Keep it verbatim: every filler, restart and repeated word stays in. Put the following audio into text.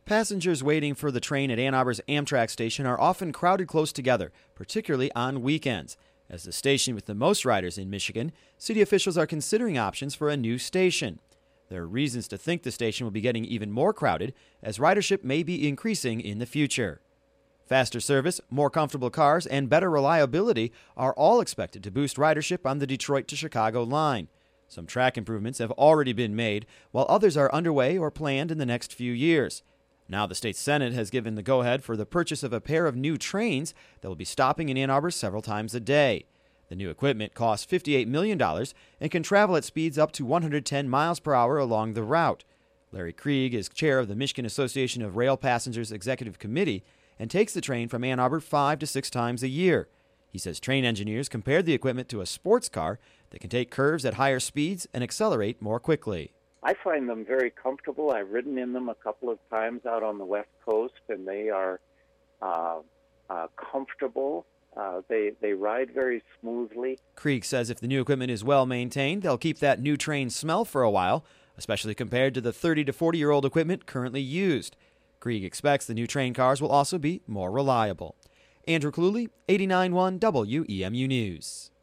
Passengers waiting for the train at Ann Arbor's Amtrak station are often crowded close together, particularly on weekends. As the station with the most riders in Michigan, city officials are considering options for a new station. There are reasons to think the station will be getting even more crowded, as ridership may be increasing in the future. Faster service, more comfortable cars, and better reliability are all expected to boost ridership on the Detroit to Chicago line. Some track improvements have already been made, while others are underway or planned in the next few years. Now the state Senate has given the go-ahead for the purchase of a pair of new trains that will be stopping in Ann Arbor several times a day. The new equipment costs fifty-eight million dollars and can travel at speeds up to one hundred ten miles per hour along the route. Larry Krieg is chair of the Michigan Association of Rail Passengers Executive Committee and takes the train from Ann Arbor five to six times a year. He says train engineers compared the equipment to a sports car that can take curves at higher speeds and accelerate more quickly. I find them very comfortable. I've ridden in them a couple of times out on the West Coast, and they are uh, uh, comfortable. Uh, they, they ride very smoothly. Krieg says if the new equipment is well maintained, they'll keep that new train smell for a while, especially compared to the thirty to forty-year-old equipment currently used. Krieg expects the new train cars will also be more reliable. Andrew Cluley, eighty-nine point one W E M U News.